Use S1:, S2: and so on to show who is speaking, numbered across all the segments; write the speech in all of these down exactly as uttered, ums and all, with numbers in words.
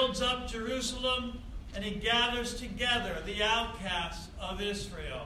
S1: builds up Jerusalem, and he gathers together the outcasts of Israel.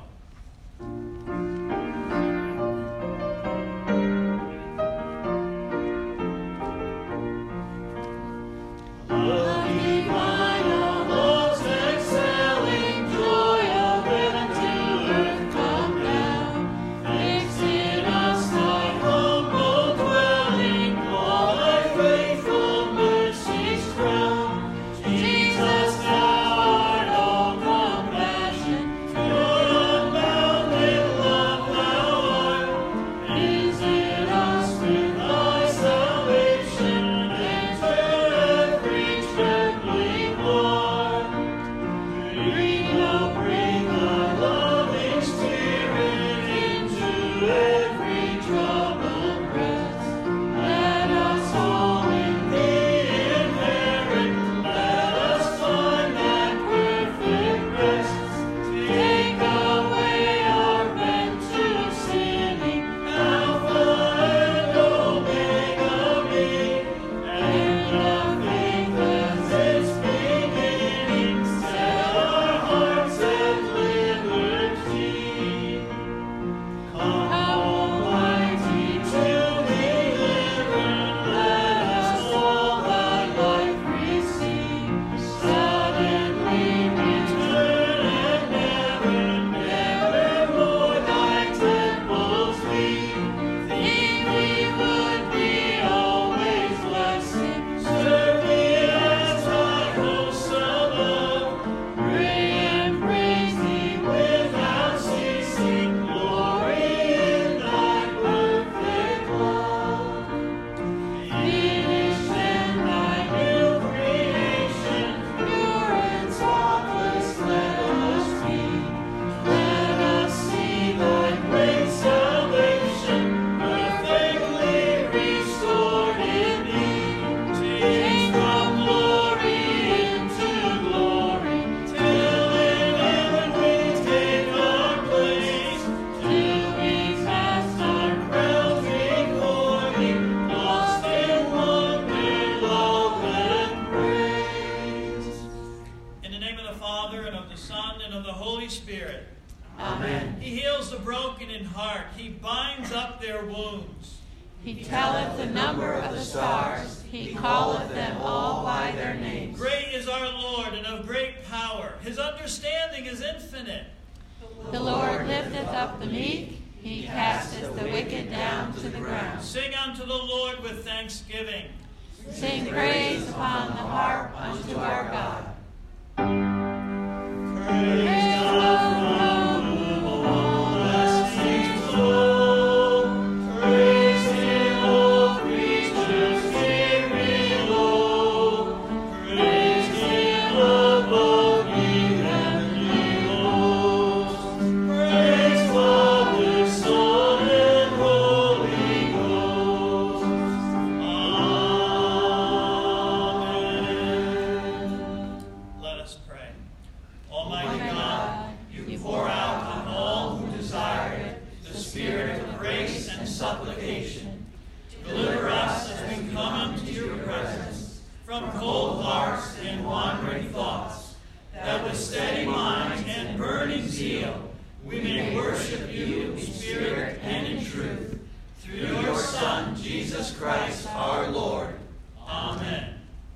S2: Sing praise upon the harp unto our God. Praise God from all the saints below. Praise Him, all creatures here below. Praise Him above ye heavenly hosts. Praise Father, Son, and Holy Ghost.
S1: Supplication. Deliver us as we come unto your presence, from cold hearts and wandering thoughts, that with steady mind and burning zeal we may worship you in spirit and in truth, through your Son, Jesus Christ our Lord. Amen.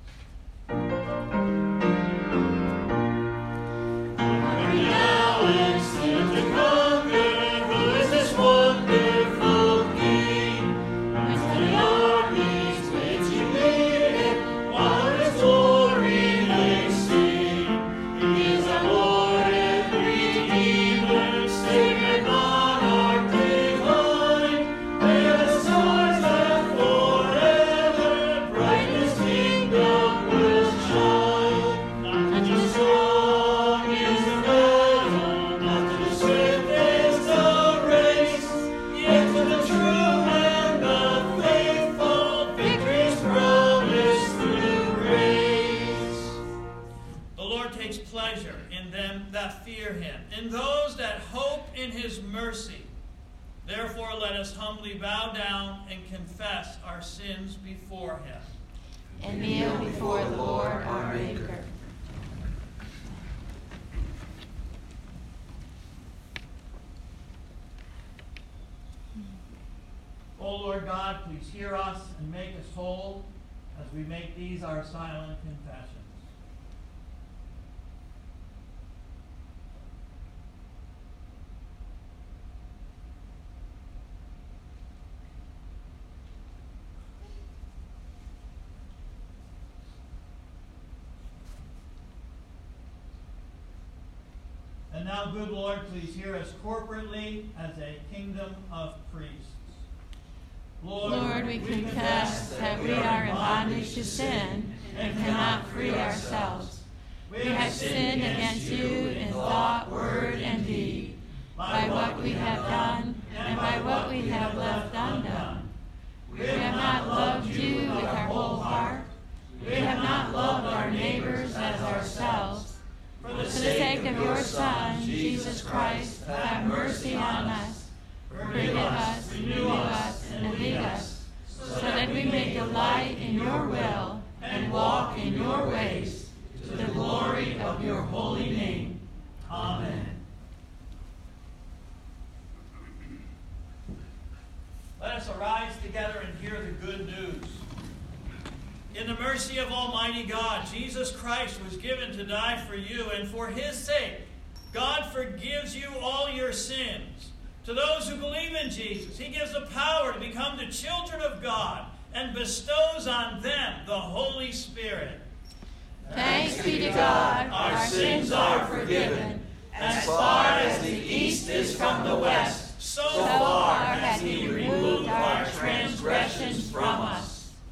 S1: In those that hope in his mercy. Therefore let us humbly bow down and confess our sins before him.
S2: And kneel before the Lord our Maker.
S1: Lord God, please hear us and make us whole as we make these our silent confessions. And now, good Lord, please hear us corporately as a kingdom of priests.
S2: Lord, Lord, we confess that we are in bondage to sin and cannot free ourselves. We have sinned against you in thought, word, and deed, by what we have done and by what we have left undone. We have not loved you with our whole heart. We have not loved our neighbors as ourselves. For the sake of your Son, Jesus Christ, have mercy on us. Forgive us, renew us, and lead us, so that we may delight in your will and walk in your ways, to the glory of your holy name. Amen.
S1: Let us arise together and hear the good news. In the mercy of Almighty God, Jesus Christ was given to die for you, and for his sake, God forgives you all your sins. To those who believe in Jesus, he gives the power to become the children of God and bestows on them the Holy Spirit.
S2: Thanks be to God, our sins are forgiven. As far as the east is from the west, so far has he removed our transgressions from us.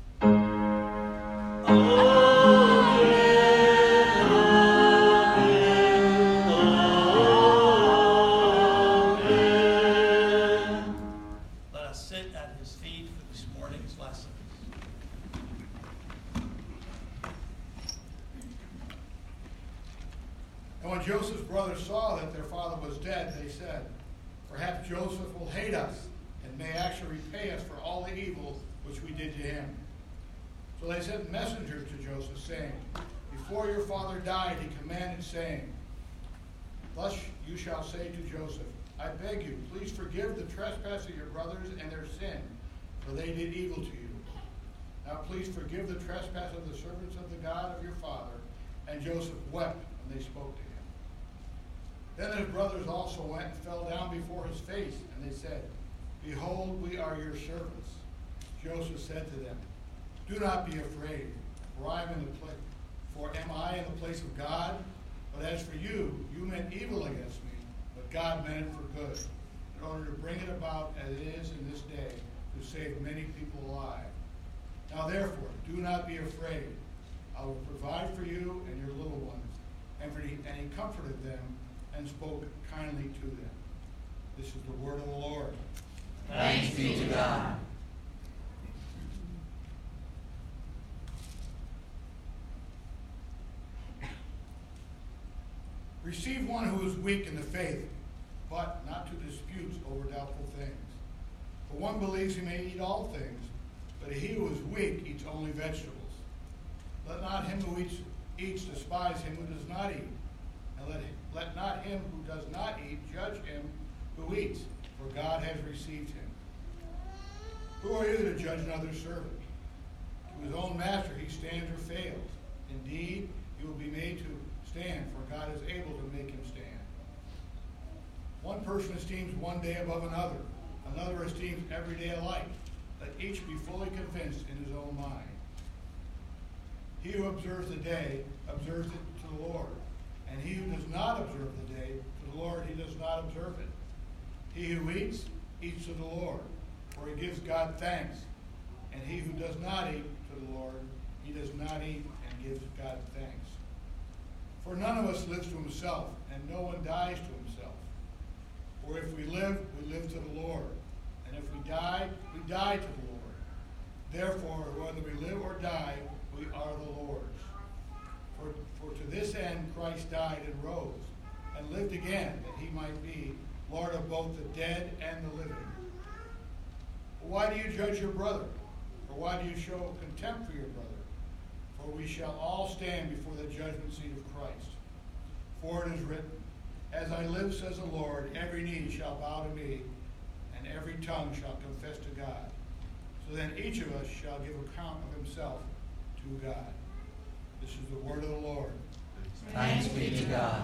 S3: Joseph's brothers saw that their father was dead, they said, "Perhaps Joseph will hate us and may actually repay us for all the evil which we did to him." So they sent messengers to Joseph, saying, "Before your father died, he commanded, saying, 'Thus you shall say to Joseph, I beg you, please forgive the trespass of your brothers and their sin, for they did evil to you. Now please forgive the trespass of the servants of the God of your father.' And Joseph wept when they spoke to him. Then his brothers also went and fell down before his face, and they said, 'Behold, we are your servants.' Joseph said to them, 'Do not be afraid, for I am in the place, for am I in the place of God? But as for you, you meant evil against me, but God meant it for good, in order to bring it about as it is in this day, to save many people alive. Now therefore, do not be afraid. I will provide for you and your little ones.' And, for he, and he comforted them and spoke kindly to them." This is the word of the Lord.
S2: Thanks be to God.
S3: Receive one who is weak in the faith, but not to disputes over doubtful things. For one believes he may eat all things, but he who is weak eats only vegetables. Let not him who eats, eats despise him who does not eat, and let, let not him who does not eat judge him who eats, for God has received him. Who are you to judge another's servant? To his own master he stands or fails. Indeed, he will be made to stand, for God is able to make him stand. One person esteems one day above another, another esteems every day alike. Let each be fully convinced in his own mind. He who observes the day observes it to the Lord, and he who does not observe the day to the Lord, he does not observe it. He who eats, eats to the Lord, for he gives God thanks, and he who does not eat to the Lord, he does not eat and gives God thanks. For none of us lives to himself, and no one dies to himself. For if we live, we live to the Lord, and if we die, we die to the Lord. Therefore, whether we live or die, we are the Lord's. For, for to this end Christ died and rose, and lived again, that he might be Lord of both the dead and the living. But why do you judge your brother? Or why do you show contempt for your brother? For we shall all stand before the judgment seat of Christ. For it is written, "As I live, says the Lord, every knee shall bow to me, and every tongue shall confess to God." So then each of us shall give account of himself to God. This is the word of the Lord.
S4: Thanks be to God.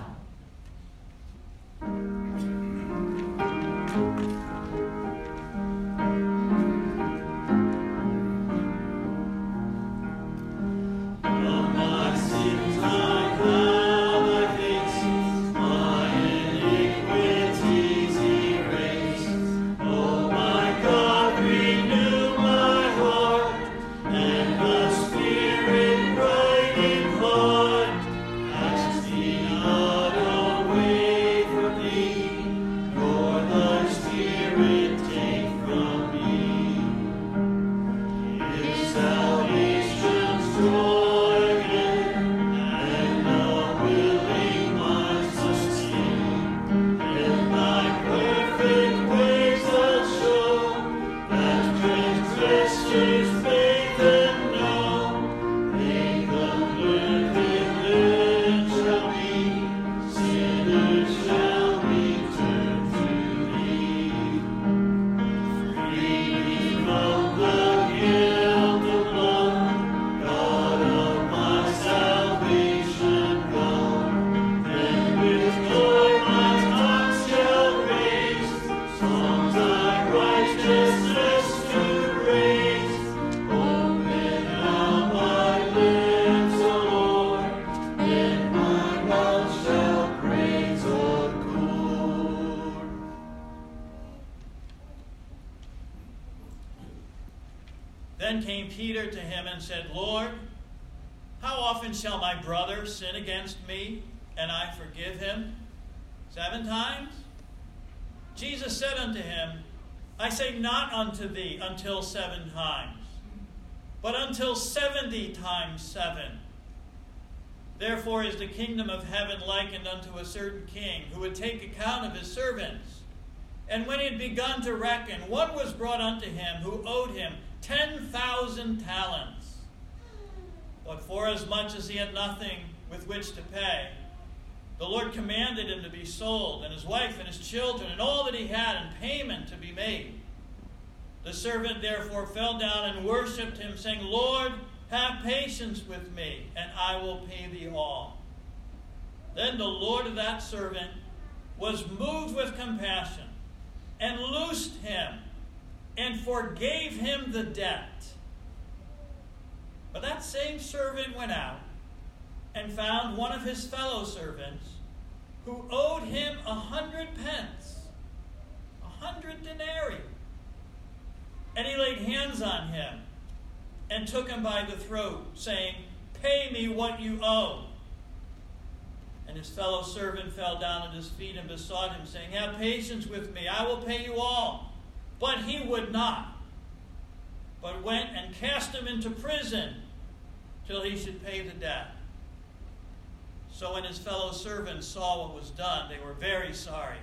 S1: Then came Peter to him and said, Lord, how often shall my brother sin against me, and I forgive him? Seven times? Jesus said unto him, I say not unto thee until seven times, but until seventy times seven. Therefore is the kingdom of heaven likened unto a certain king, who would take account of his servants. And when he had begun to reckon, one was brought unto him who owed him ten thousand talents. But forasmuch as he had nothing with which to pay, the Lord commanded him to be sold, and his wife and his children, and all that he had, and payment to be made. The servant therefore fell down and worshipped him, saying, Lord, have patience with me, and I will pay thee all. Then the Lord of that servant was moved with compassion, and loosed him, and forgave him the debt. But that same servant went out, and found one of his fellow servants, who owed him a hundred pence, a hundred denarii. And he laid hands on him, and took him by the throat, saying, Pay me what you owe. And his fellow servant fell down at his feet and besought him, saying, Have patience with me, I will pay you all. But he would not, but went and cast him into prison till he should pay the debt. So when his fellow servants saw what was done, they were very sorry.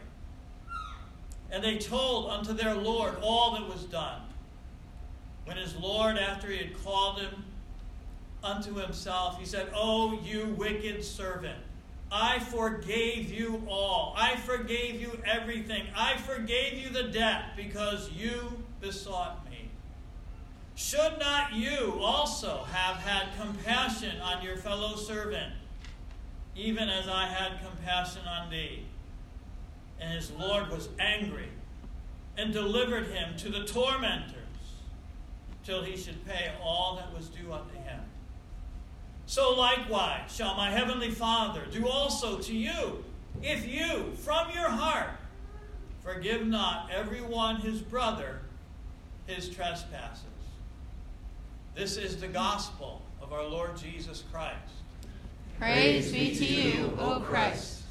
S1: And they told unto their Lord all that was done. When his Lord, after he had called him unto himself, he said, O you wicked servant, I forgave you all. I forgave you everything. I forgave you the debt because you besought me. Should not you also have had compassion on your fellow servant, even as I had compassion on thee? And his Lord was angry, and delivered him to the tormentors, till he should pay all that was due unto him. So likewise shall my heavenly Father do also to you, if you, from your heart, forgive not every one his brother his trespasses. This is the gospel of our Lord Jesus Christ.
S2: Praise be to you, O Christ.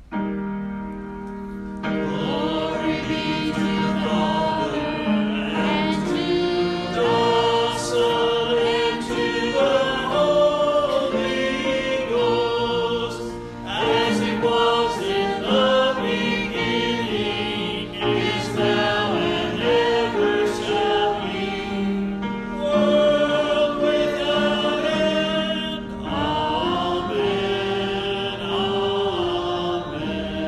S1: Glory be to the Father, and to the Son, and to the Holy Ghost, as it was in the beginning, is now, and ever shall be, world without end. Amen. Amen.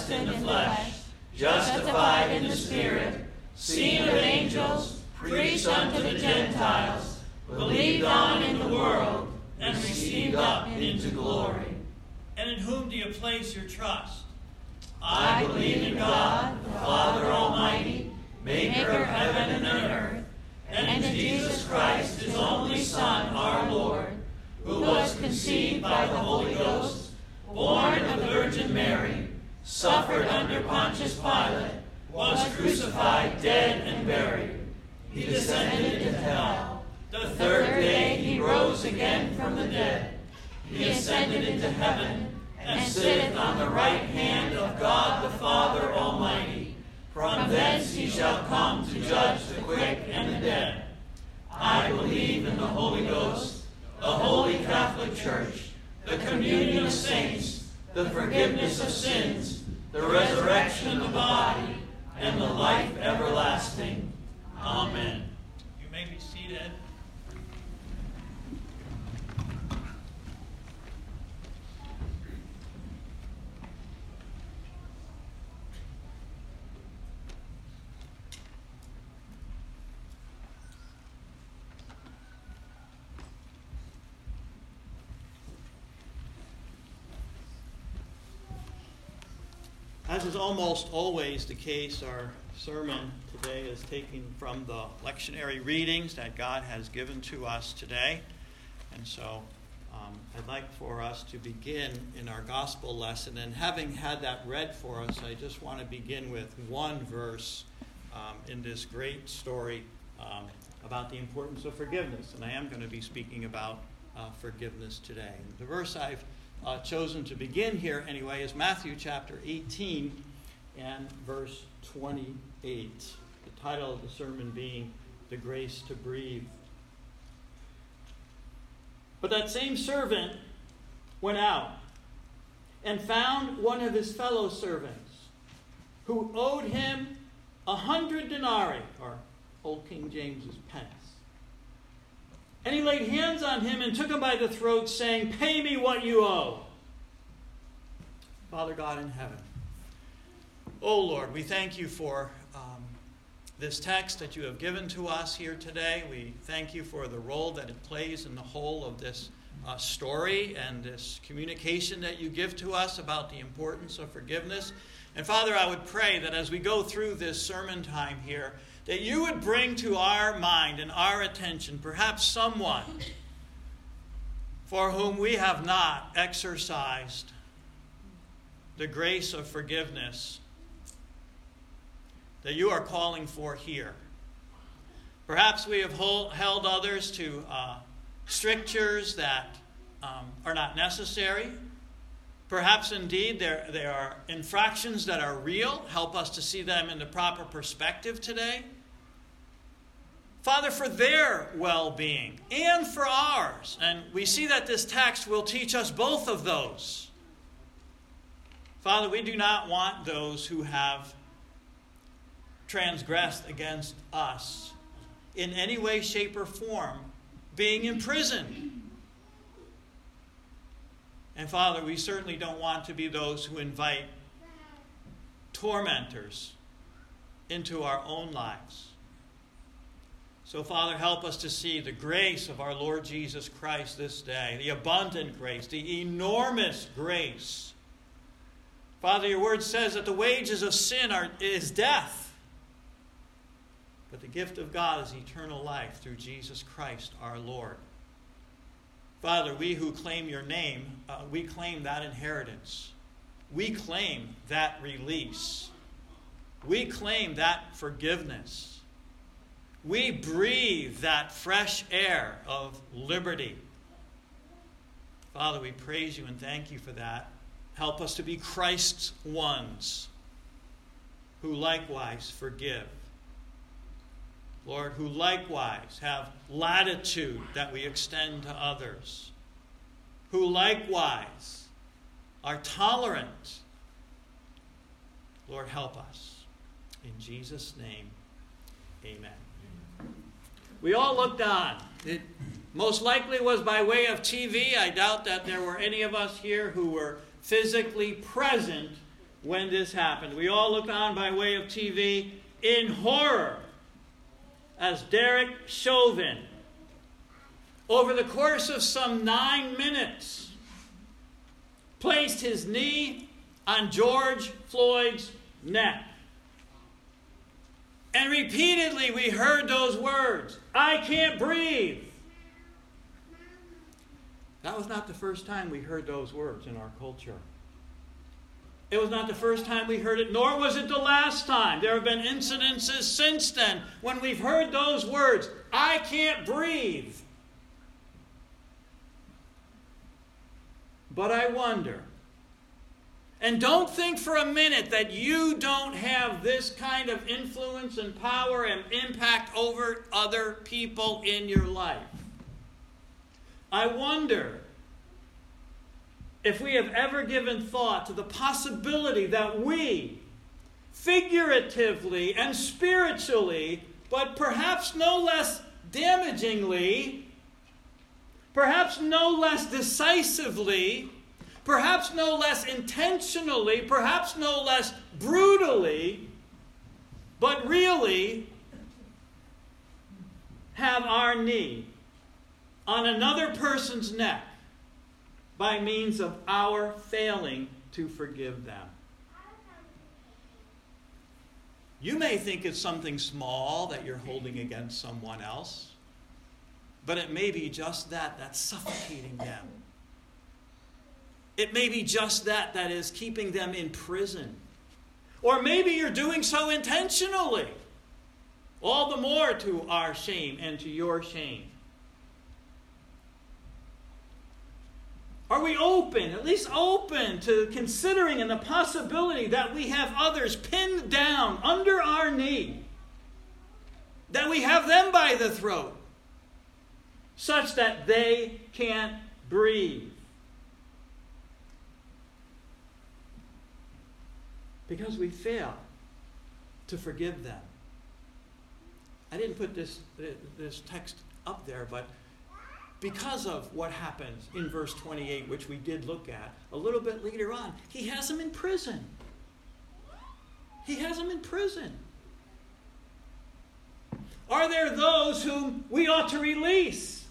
S1: blessed in the flesh, justified in the Spirit, seen of angels, preached unto the Gentiles, believed on in the world, and received up into glory.
S5: And in whom do you place your trust?
S1: I believe in God, the Father Almighty, maker of heaven and earth, and in Jesus Christ, his only Son, our Lord, who was conceived by the Holy Ghost, born of the Virgin Mary, suffered under Pontius Pilate, was crucified, dead, and buried. He descended into hell. The third day he rose again from the dead. He ascended into heaven, and sitteth on the right hand of God the Father Almighty. From thence he shall come to judge the quick and the dead. I believe in the Holy Ghost, the Holy Catholic Church, the communion of saints, the forgiveness of sins, the resurrection of the body, and the life everlasting. Amen.
S5: You may be seated. As is almost always the case, our sermon today is taken from the lectionary readings that God has given to us today. And so um, I'd like for us to begin in our gospel lesson. And having had that read for us, I just want to begin with one verse um, in this great story um, about the importance of forgiveness. And I am going to be speaking about uh, forgiveness today. And the verse I've Uh, chosen to begin here anyway is Matthew chapter eighteen and verse twenty-eight. The title of the sermon being The Grace to Breathe. But that same servant went out and found one of his fellow servants who owed him a hundred denarii, or Old King James's pence. And he laid hands on him and took him by the throat, saying, "Pay me what you owe." Father God in heaven, oh Lord, we thank you for um, this text that you have given to us here today. We thank you for the role that it plays in the whole of this uh, story and this communication that you give to us about the importance of forgiveness. And Father, I would pray that as we go through this sermon time here, that you would bring to our mind and our attention perhaps someone for whom we have not exercised the grace of forgiveness that you are calling for here. Perhaps we have hold, held others to uh, strictures that um, are not necessary. Perhaps indeed there, there are infractions that are real. Help us to see them in the proper perspective today. Father, for their well-being and for ours. And we see that this text will teach us both of those. Father, we do not want those who have transgressed against us in any way, shape, or form being imprisoned. And Father, we certainly don't want to be those who invite tormentors into our own lives. So, Father, help us to see the grace of our Lord Jesus Christ this day, the abundant grace, the enormous grace. Father, your word says that the wages of sin are, is death, but the gift of God is eternal life through Jesus Christ our Lord. Father, we who claim your name, uh, we claim that inheritance. We claim that release. We claim that forgiveness. We breathe that fresh air of liberty. Father, we praise you and thank you for that. Help us to be Christ's ones who likewise forgive. Lord, who likewise have latitude that we extend to others. Who likewise are tolerant. Lord, help us. In Jesus' name, amen. We all looked on. It most likely was by way of T V. I doubt that there were any of us here who were physically present when this happened. We all looked on by way of T V in horror as Derek Chauvin, over the course of some nine minutes, placed his knee on George Floyd's neck. And repeatedly we heard those words, "I can't breathe." That was not the first time we heard those words in our culture. It was not the first time we heard it, nor was it the last time. There have been incidences since then when we've heard those words, "I can't breathe." But I wonder, and don't think for a minute that you don't have this kind of influence and power and impact over other people in your life. I wonder if we have ever given thought to the possibility that we, figuratively and spiritually, but perhaps no less damagingly, perhaps no less decisively, perhaps no less intentionally, perhaps no less brutally, but really have our knee on another person's neck by means of our failing to forgive them. You may think it's something small that you're holding against someone else, but it may be just that that's suffocating them. It may be just that that is keeping them in prison. Or maybe you're doing so intentionally. All the more to our shame and to your shame. Are we open, at least open, to considering and the possibility that we have others pinned down under our knee? That we have them by the throat, such that they can't breathe. Because we fail to forgive them. I didn't put this, this text up there, but because of what happens in verse twenty-eight, which we did look at a little bit later on, he has them in prison. He has them in prison. Are there those whom we ought to release?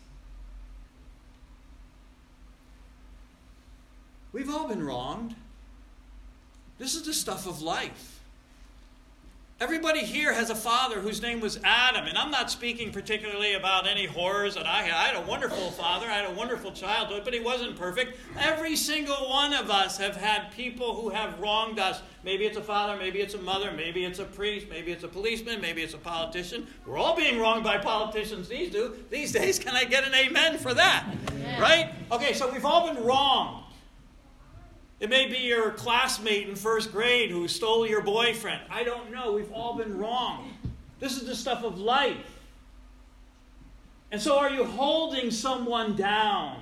S5: We've all been wronged. This is the stuff of life. Everybody here has a father whose name was Adam, and I'm not speaking particularly about any horrors that I had. I had a wonderful father, I had a wonderful childhood, but he wasn't perfect. Every single one of us have had people who have wronged us. Maybe it's a father, maybe it's a mother, maybe it's a priest, maybe it's a policeman, maybe it's a politician. We're all being wronged by politicians these do these days. Can I get an amen for that? Yeah. Right? Okay, so we've all been wronged. It may be your classmate in first grade who stole your boyfriend. I don't know. We've all been wronged. This is the stuff of life. And so are you holding someone down?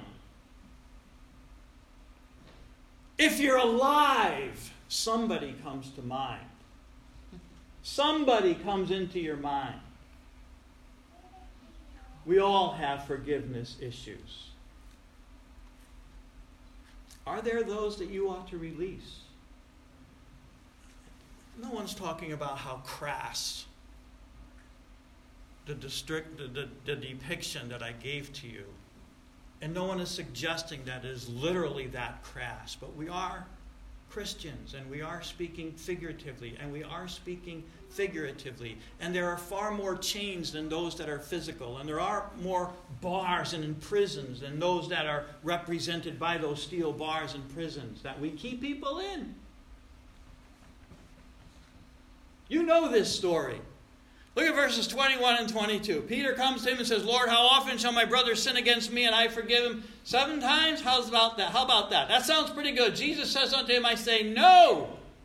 S5: If you're alive, somebody comes to mind. Somebody comes into your mind. We all have forgiveness issues. Are there those that you ought to release? No one's talking about how crass the, district, the, the, the depiction that I gave to you. And no one is suggesting that it is literally that crass. But we are Christians, and we are speaking figuratively, and we are speaking figuratively. And there are far more chains than those that are physical, and there are more bars and in prisons than those that are represented by those steel bars and prisons that we keep people in. You know this story. Look at verses twenty-one and twenty-two. Peter comes to him and says, "Lord, how often shall my brother sin against me and I forgive him? Seven times? How's about that? How about that? That sounds pretty good." Jesus says unto him, I say, no,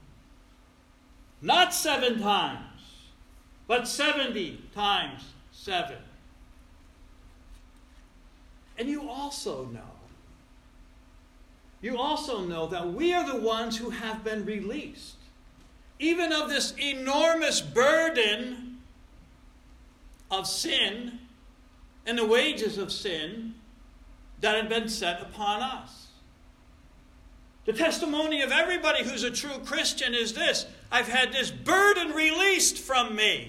S5: not seven times, but seventy times seven. And you also know, you also know that we are the ones who have been released, even of this enormous burden of sin and the wages of sin that had been set upon us. The testimony of everybody who's a true Christian is this: I've had this burden released from me.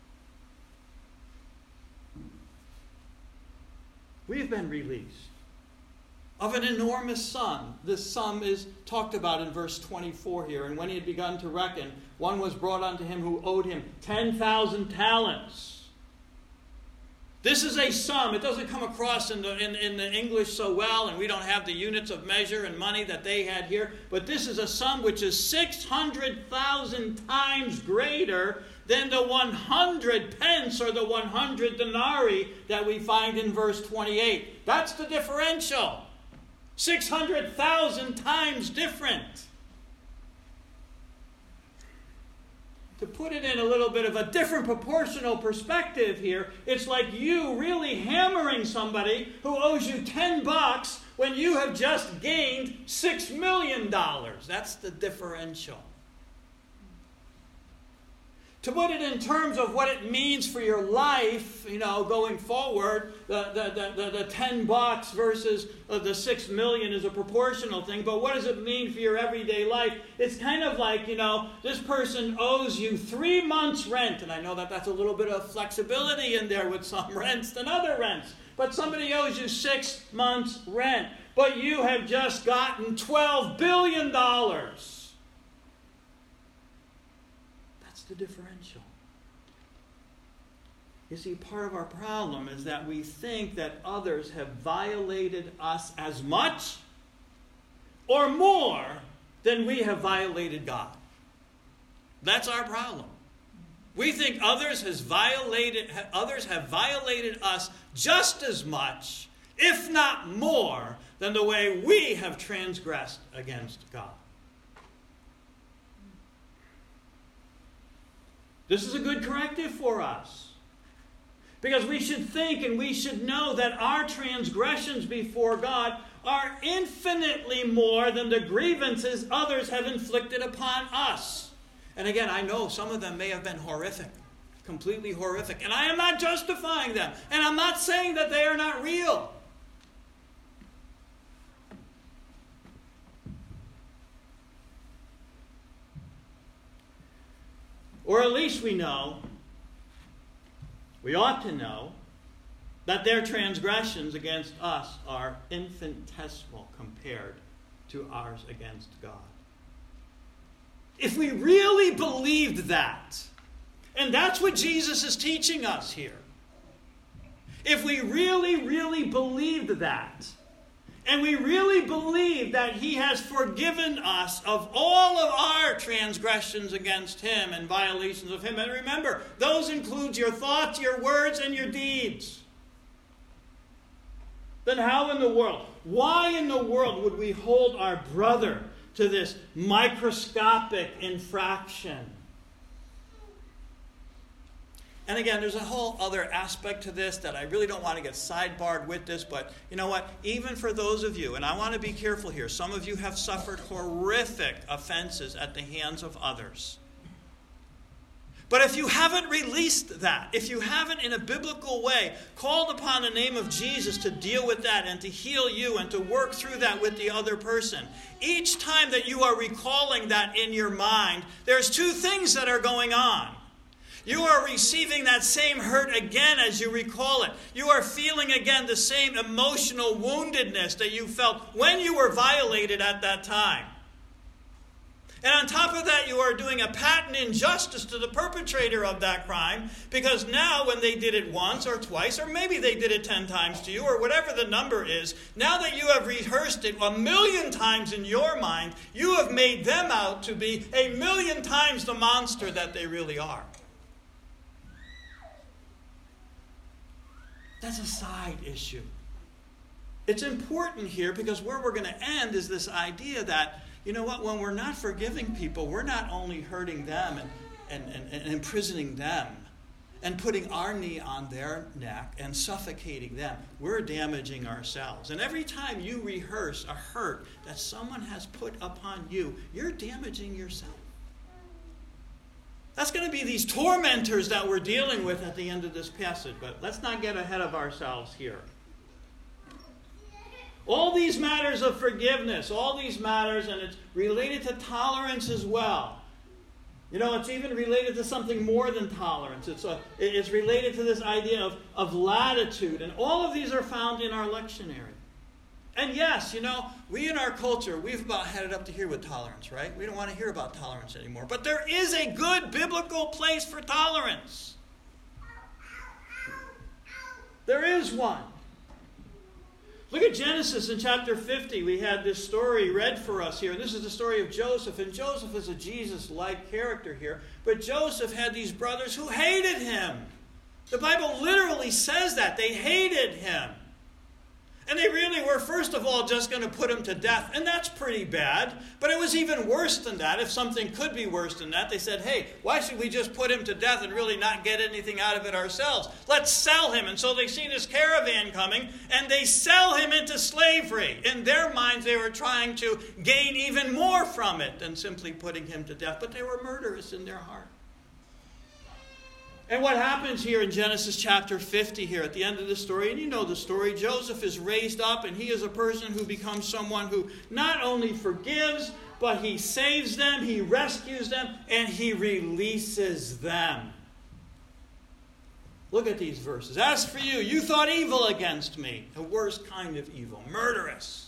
S5: We've been released of an enormous sum. This sum is talked about in verse twenty-four here. And when he had begun to reckon, one was brought unto him who owed him ten thousand talents. This is a sum. It doesn't come across in the, in, in the English so well, and we don't have the units of measure and money that they had here. But this is a sum which is six hundred thousand times greater than the one hundred pence or the one hundred denarii that we find in verse twenty-eight. That's the differential. six hundred thousand times different. To put it in a little bit of a different proportional perspective here, it's like you really hammering somebody who owes you ten bucks when you have just gained six million dollars. That's the differential. To put it in terms of what it means for your life, you know, going forward, the, the, the, the ten bucks versus the six million is a proportional thing. But what does it mean for your everyday life? It's kind of like, you know, this person owes you three months' rent. And I know that that's a little bit of flexibility in there with some rents than other rents. But somebody owes you six months' rent. But you have just gotten twelve billion dollars. The differential. You see, part of our problem is that we think that others have violated us as much or more than we have violated God. That's our problem. We think others has violated others have violated us just as much, if not more, than the way we have transgressed against God. This is a good corrective for us. Because we should think and we should know that our transgressions before God are infinitely more than the grievances others have inflicted upon us. And again, I know some of them may have been horrific, completely horrific. And I am not justifying them. And I'm not saying that they are not real. Or at least we know, we ought to know, that their transgressions against us are infinitesimal compared to ours against God. If we really believed that, and that's what Jesus is teaching us here, if we really, really believed that, and we really believe that he has forgiven us of all of our transgressions against him and violations of him. And remember, those include your thoughts, your words, and your deeds. Then how in the world, why in the world would we hold our brother to this microscopic infraction? And again, there's a whole other aspect to this that I really don't want to get sidebarred with this, but you know what? Even for those of you, and I want to be careful here, some of you have suffered horrific offenses at the hands of others. But if you haven't released that, if you haven't in a biblical way called upon the name of Jesus to deal with that and to heal you and to work through that with the other person, each time that you are recalling that in your mind, there's two things that are going on. You are receiving that same hurt again as you recall it. You are feeling again the same emotional woundedness that you felt when you were violated at that time. And on top of that, you are doing a patent injustice to the perpetrator of that crime, because now when they did it once or twice, or maybe they did it ten times to you, or whatever the number is, now that you have rehearsed it a million times in your mind, you have made them out to be a million times the monster that they really are. That's a side issue. It's important here because where we're going to end is this idea that, you know what, when we're not forgiving people, we're not only hurting them and, and, and, and imprisoning them and putting our knee on their neck and suffocating them, we're damaging ourselves. And every time you rehearse a hurt that someone has put upon you, you're damaging yourself. That's going to be these tormentors that we're dealing with at the end of this passage. But let's not get ahead of ourselves here. All these matters of forgiveness, all these matters, and it's related to tolerance as well. You know, it's even related to something more than tolerance. It's, a, it's related to this idea of, of latitude. And all of these are found in our lectionary. And yes, you know, we in our culture, we've about had it up to here with tolerance, right? We don't want to hear about tolerance anymore. But there is a good biblical place for tolerance. There is one. Look at Genesis in chapter fifty. We had this story read for us here. This is the story of Joseph. And Joseph is a Jesus-like character here. But Joseph had these brothers who hated him. The Bible literally says that. They hated him. And they really were, first of all, just going to put him to death. And that's pretty bad. But it was even worse than that. If something could be worse than that, they said, hey, why should we just put him to death and really not get anything out of it ourselves? Let's sell him. And so they see this caravan coming, and they sell him into slavery. In their minds, they were trying to gain even more from it than simply putting him to death. But they were murderous in their heart. And what happens here in Genesis chapter fifty here at the end of the story, and you know the story, Joseph is raised up and he is a person who becomes someone who not only forgives, but he saves them, he rescues them, and he releases them. Look at these verses. As for you, you thought evil against me, the worst kind of evil, murderous.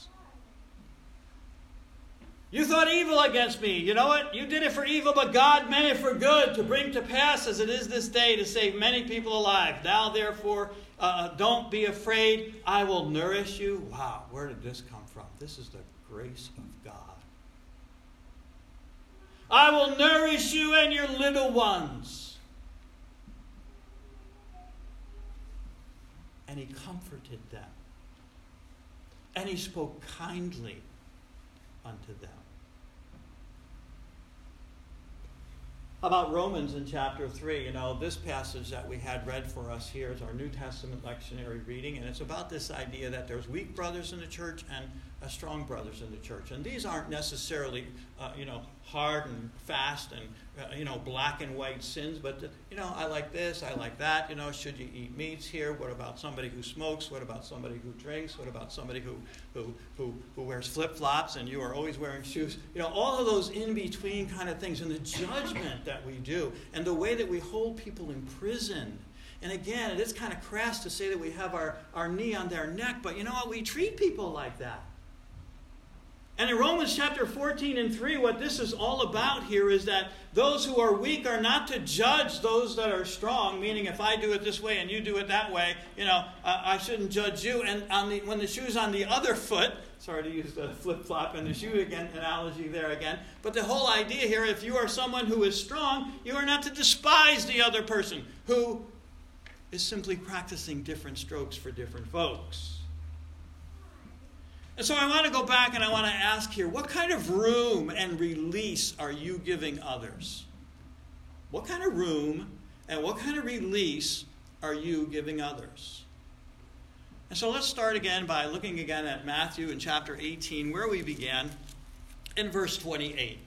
S5: You thought evil against me. You know what? You did it for evil, but God meant it for good, to bring to pass as it is this day, to save many people alive. Now, therefore, uh, don't be afraid. I will nourish you. Wow, where did this come from? This is the grace of God. I will nourish you and your little ones. And he comforted them. And he spoke kindly unto them. How about Romans in chapter three? You know, this passage that we had read for us here is our New Testament lectionary reading, and it's about this idea that there's weak brothers in the church and uh, strong brothers in the church. And these aren't necessarily, uh, you know, hard and fast and, uh, you know, black and white sins, but, uh, you know, I like this, I like that, you know, should you eat meats here? What about somebody who smokes? What about somebody who drinks? What about somebody who, who, who, who wears flip-flops and you are always wearing shoes? You know, all of those in-between kind of things, and the judgment that we do, and the way that we hold people in prison. And again, it is kind of crass to say that we have our, our knee on their neck, but you know what? We treat people like that. And in Romans chapter fourteen and three, what this is all about here is that those who are weak are not to judge those that are strong, meaning if I do it this way and you do it that way, you know, uh, I shouldn't judge you. And on the, when the shoe's on the other foot, sorry to use the flip-flop and the shoe again analogy there again, but the whole idea here, if you are someone who is strong, you are not to despise the other person who is simply practicing different strokes for different folks. And so I want to go back and I want to ask here, what kind of room and release are you giving others? What kind of room and what kind of release are you giving others? And so let's start again by looking again at Matthew in chapter eighteen, where we began in verse twenty-eight.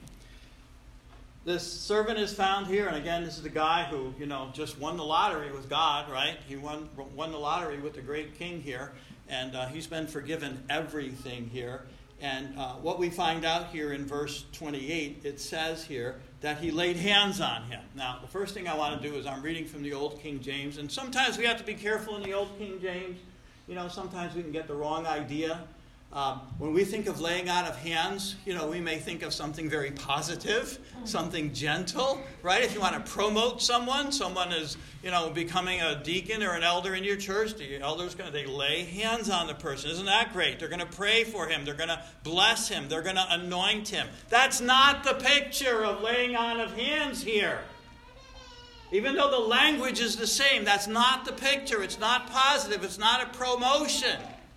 S5: This servant is found here, and again, this is the guy who, you know, just won the lottery with God, right? He won, won the lottery with the great king here. And uh, he's been forgiven everything here. And uh, what we find out here in verse twenty-eight, it says here that he laid hands on him. Now, the first thing I want to do is I'm reading from the Old King James. And sometimes we have to be careful in the Old King James. You know, sometimes we can get the wrong idea. Um, when we think of laying on of hands, you know, we may think of something very positive, something gentle, right? If you want to promote someone, someone is, you know, becoming a deacon or an elder in your church, the elder's going to, they lay hands on the person. Isn't that great? They're going to pray for him. They're going to bless him. They're going to anoint him. That's not the picture of laying on of hands here. Even though the language is the same, that's not the picture. It's not positive. It's not a promotion.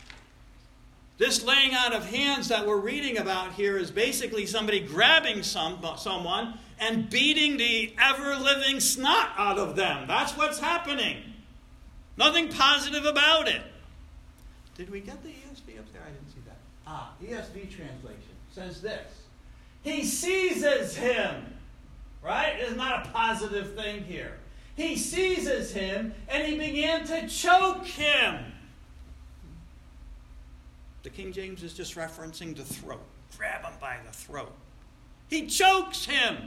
S5: This laying out of hands that we're reading about here is basically somebody grabbing some, someone and beating the ever-living snot out of them. That's what's happening. Nothing positive about it. Did we get the E S V up there? I didn't see that. Ah, E S V translation says this. He seizes him. Right? It's not a positive thing here. He seizes him and he began to choke him. The King James is just referencing the throat. Grab him by the throat. He chokes him.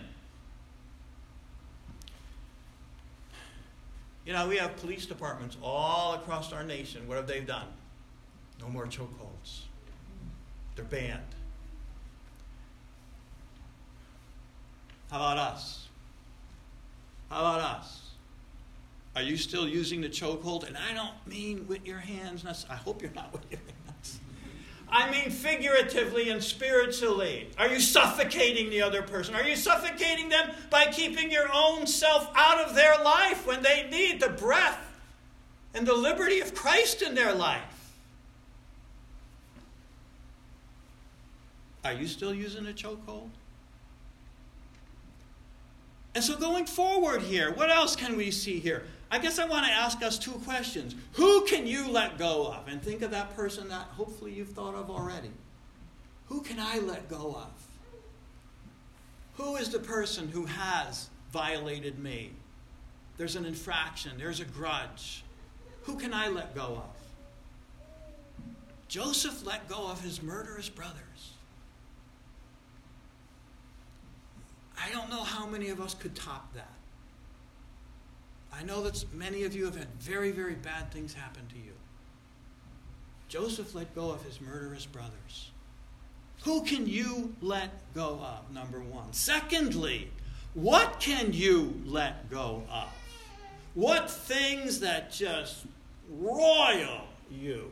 S5: You know, we have police departments all across our nation. What have they done? No more chokeholds. They're banned. How about us? How about us? Are you still using the chokehold? And I don't mean with your hands. I hope you're not with your hands. I mean figuratively and spiritually. Are you suffocating the other person? Are you suffocating them by keeping your own self out of their life when they need the breath and the liberty of Christ in their life? Are you still using a chokehold? And so going forward here, what else can we see here? I guess I want to ask us two questions. Who can you let go of? And think of that person that hopefully you've thought of already. Who can I let go of? Who is the person who has violated me? There's an infraction. There's a grudge. Who can I let go of? Joseph let go of his murderous brothers. I don't know how many of us could top that. I know that many of you have had very, very bad things happen to you. Joseph let go of his murderous brothers. Who can you let go of, number one? Secondly, what can you let go of? What things that just roil you?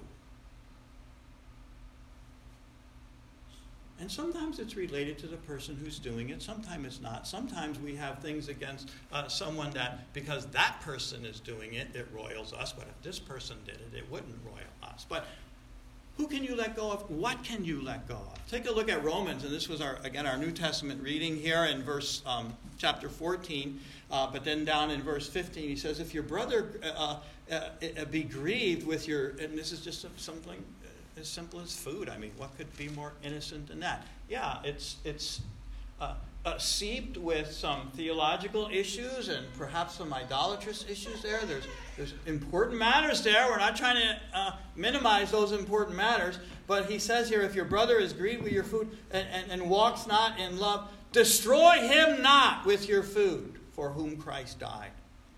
S5: And sometimes it's related to the person who's doing it. Sometimes it's not. Sometimes we have things against uh, someone that, because that person is doing it, it roils us. But if this person did it, it wouldn't roil us. But who can you let go of? What can you let go of? Take a look at Romans. And this was, our again, our New Testament reading here in verse um, chapter fourteen. Uh, but then down in verse fifteen, he says, if your brother uh, uh, uh, be grieved with your, and this is just something as simple as food. I mean, what could be more innocent than that? Yeah, it's it's uh, uh, seeped with some theological issues and perhaps some idolatrous issues there. There's there's important matters there. We're not trying to uh, minimize those important matters. But he says here, if your brother is grieved with your food and, and, and walks not in love, destroy him not with your food, for whom Christ died.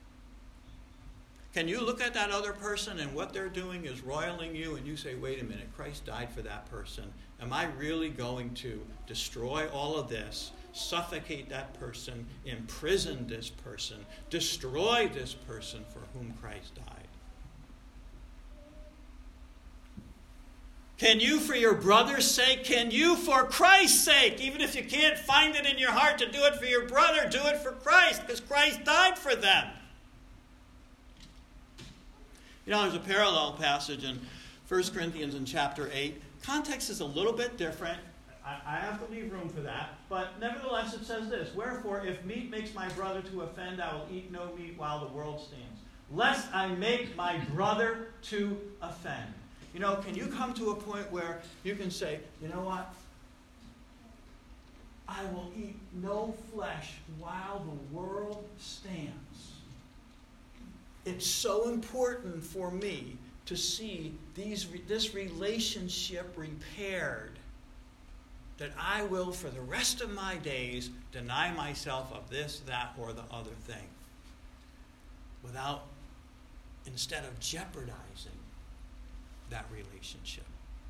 S5: Can you look at that other person and what they're doing is roiling you and you say, wait a minute, Christ died for that person. Am I really going to destroy all of this, suffocate that person, imprison this person, destroy this person for whom Christ died? Can you, for your brother's sake, can you, for Christ's sake, even if you can't find it in your heart to do it for your brother, do it for Christ, because Christ died for them. You know, there's a parallel passage in First Corinthians in chapter eight. Context is a little bit different. I, I have to leave room for that. But nevertheless, it says this, wherefore, if meat makes my brother to offend, I will eat no meat while the world stands, lest I make my brother to offend. You know, can you come to a point where you can say, you know what? I will eat no flesh while the world stands. It's so important for me to see these, this relationship repaired that I will, for the rest of my days, deny myself of this, that, or the other thing without, instead of jeopardizing that relationship.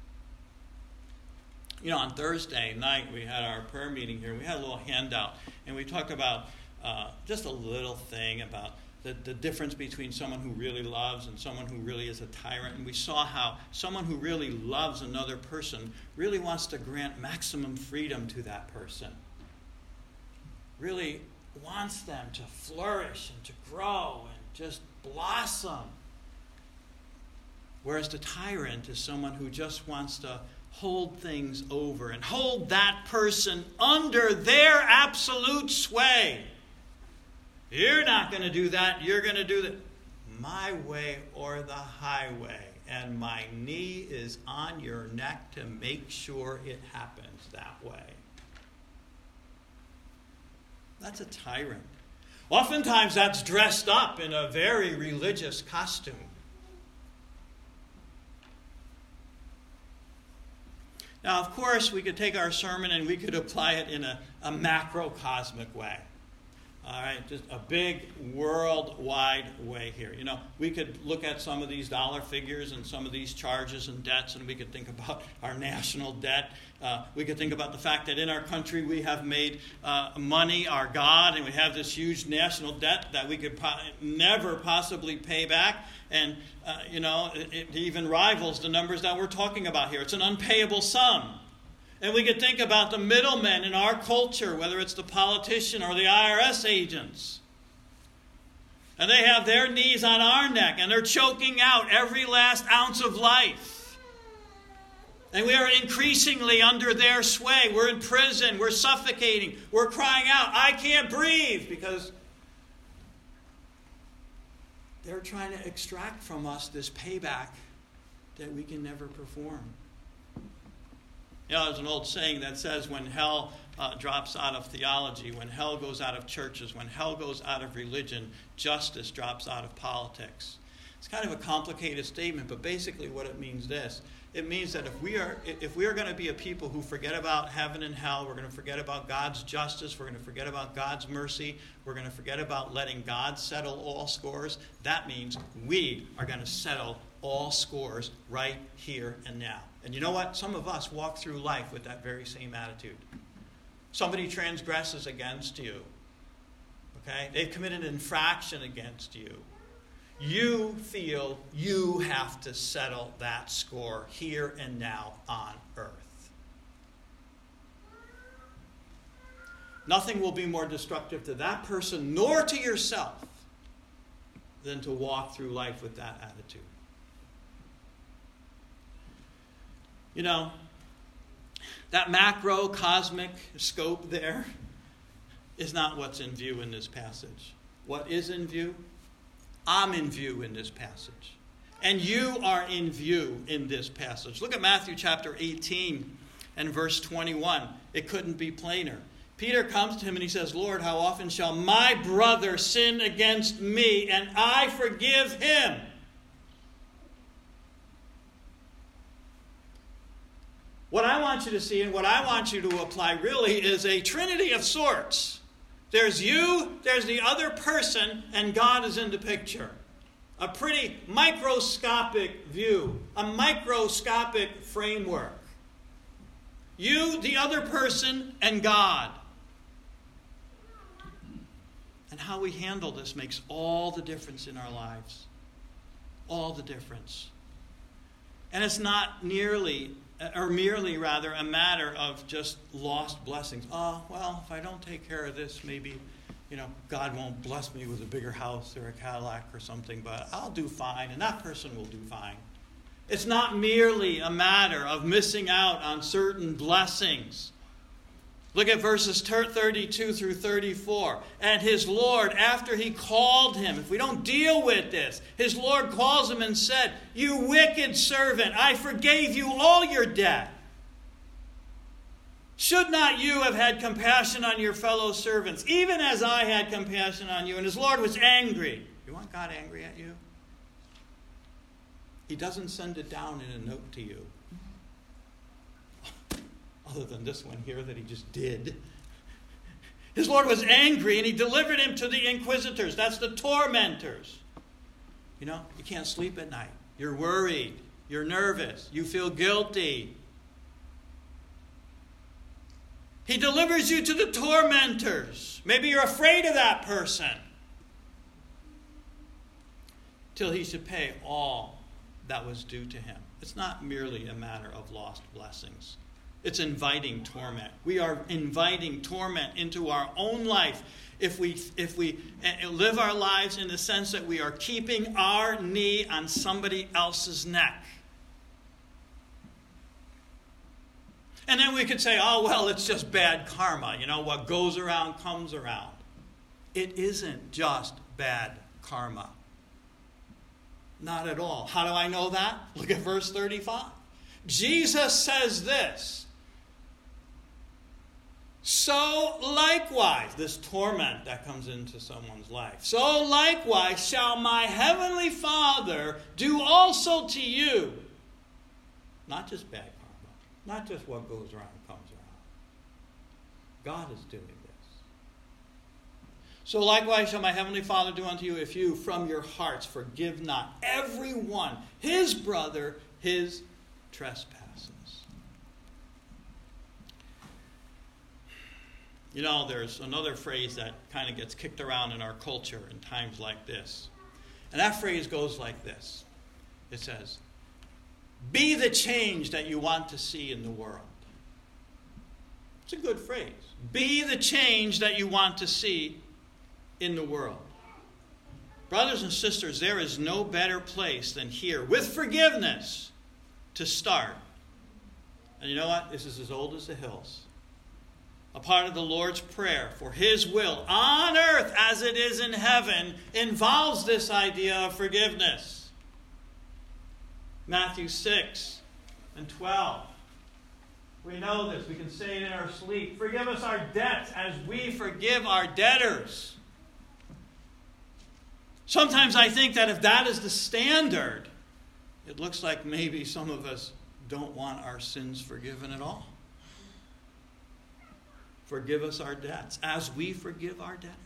S5: You know, on Thursday night, we had our prayer meeting here. We had a little handout, and we talked about uh, just a little thing about The, the difference between someone who really loves and someone who really is a tyrant. And we saw how someone who really loves another person really wants to grant maximum freedom to that person. Really wants them to flourish and to grow and just blossom. Whereas the tyrant is someone who just wants to hold things over and hold that person under their absolute sway. You're not going to do that. You're going to do that my way or the highway. And my knee is on your neck to make sure it happens that way. That's a tyrant. Oftentimes that's dressed up in a very religious costume. Now, of course, we could take our sermon and we could apply it in a, a macrocosmic way. All right, just a big worldwide way here. You know, we could look at some of these dollar figures and some of these charges and debts, and we could think about our national debt. Uh, we could think about the fact that in our country we have made uh, money our God, and we have this huge national debt that we could po- never possibly pay back. And, uh, you know, it, it even rivals the numbers that we're talking about here. It's an unpayable sum. And we could think about the middlemen in our culture, whether it's the politician or the I R S agents. And they have their knees on our neck, and they're choking out every last ounce of life. And we are increasingly under their sway. We're in prison. We're suffocating. We're crying out, I can't breathe, because they're trying to extract from us this payback that we can never perform. You know, there's an old saying that says when hell uh, drops out of theology, when hell goes out of churches, when hell goes out of religion, justice drops out of politics. It's kind of a complicated statement, but basically what it means this. It means that if we are if we are going to be a people who forget about heaven and hell, we're going to forget about God's justice, we're going to forget about God's mercy, we're going to forget about letting God settle all scores, that means we are going to settle all scores right here and now. And you know what? Some of us walk through life with that very same attitude. Somebody transgresses against you. Okay? They've committed an infraction against you. You feel you have to settle that score here and now on earth. Nothing will be more destructive to that person nor to yourself than to walk through life with that attitude. You know, that macro-cosmic scope there is not what's in view in this passage. What is in view? I'm in view in this passage. And you are in view in this passage. Look at Matthew chapter eighteen and verse twenty-one. It couldn't be plainer. Peter comes to him and he says, Lord, how often shall my brother sin against me and I forgive him? What I want you to see and what I want you to apply really is a trinity of sorts. There's you, there's the other person, and God is in the picture. A pretty microscopic view, a microscopic framework. You, the other person, and God. And how we handle this makes all the difference in our lives. All the difference. And it's not nearly or merely, rather, a matter of just lost blessings. Oh, well, if I don't take care of this, maybe, you know, God won't bless me with a bigger house or a Cadillac or something, but I'll do fine, and that person will do fine. It's not merely a matter of missing out on certain blessings. Look at verses thirty-two through thirty-four. And his Lord, after he called him, if we don't deal with this, his Lord calls him and said, you wicked servant, I forgave you all your debt. Should not you have had compassion on your fellow servants, even as I had compassion on you? And his Lord was angry. You want God angry at you? He doesn't send it down in a note to you. Other than this one here that he just did. His Lord was angry and he delivered him to the inquisitors. That's the tormentors. You know, you can't sleep at night. You're worried. You're nervous. You feel guilty. He delivers you to the tormentors. Maybe you're afraid of that person. Till he should pay all that was due to him. It's not merely a matter of lost blessings. It's inviting torment. We are inviting torment into our own life if we if we live our lives in the sense that we are keeping our knee on somebody else's neck. And then we could say, oh, well, it's just bad karma. You know, what goes around comes around. It isn't just bad karma. Not at all. How do I know that? Look at verse thirty-five. Jesus says this. So likewise, this torment that comes into someone's life, so likewise shall my heavenly Father do also to you. Not just bad karma, Not just what goes around comes around. God is doing this. So likewise shall my heavenly Father do unto you, if you from your hearts forgive not every one his brother his trespasses. You know, there's another phrase that kind of gets kicked around in our culture in times like this. And that phrase goes like this. It says, be the change that you want to see in the world. It's a good phrase. Be the change that you want to see in the world. Brothers and sisters, there is no better place than here, with forgiveness, to start. And you know what? This is as old as the hills. A part of the Lord's Prayer for His will on earth as it is in heaven involves this idea of forgiveness. Matthew six and twelve. We know this. We can say it in our sleep. Forgive us our debts as we forgive our debtors. Sometimes I think that if that is the standard, it looks like maybe some of us don't want our sins forgiven at all. Forgive us our debts as we forgive our debtors.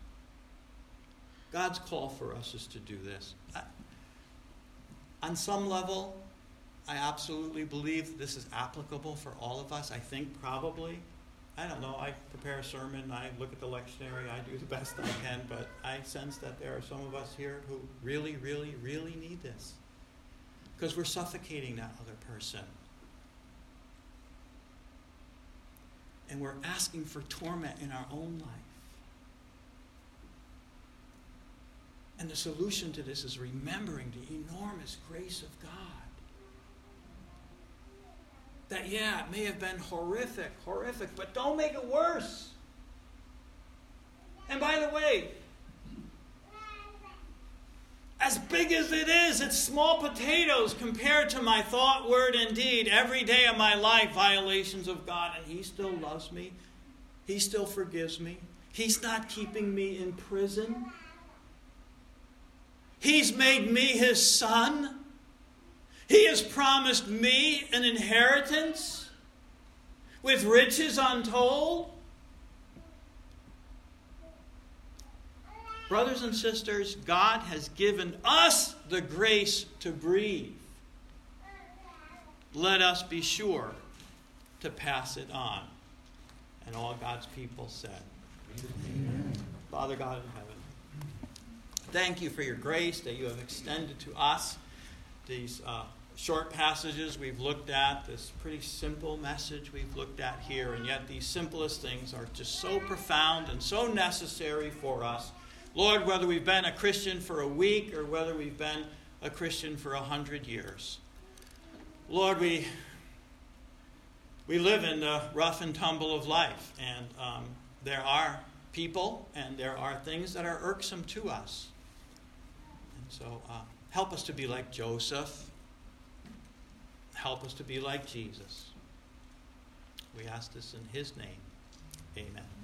S5: God's call for us is to do this. I, on some level, I absolutely believe this is applicable for all of us. I think probably. I don't know. I prepare a sermon. I look at the lectionary. I do the best I can. But I sense that there are some of us here who really, really, really need this. Because we're suffocating that other person. And we're asking for torment in our own life. And the solution to this is remembering the enormous grace of God. That, yeah, it may have been horrific, horrific, but don't make it worse. And by the way, as big as it is, it's small potatoes compared to my thought, word, and deed every day of my life, violations of God. And He still loves me. He still forgives me. He's not keeping me in prison. He's made me His son. He has promised me an inheritance with riches untold. Brothers and sisters, God has given us the grace to breathe. Let us be sure to pass it on. And all God's people said, Amen. Father God in heaven, thank you for your grace that you have extended to us. These uh, short passages we've looked at, this pretty simple message we've looked at here, and yet these simplest things are just so profound and so necessary for us. Lord, whether we've been a Christian for a week or whether we've been a Christian for a hundred years. Lord, we we live in the rough and tumble of life, and um, there are people and there are things that are irksome to us. And so uh, help us to be like Joseph. Help us to be like Jesus. We ask this in His name. Amen.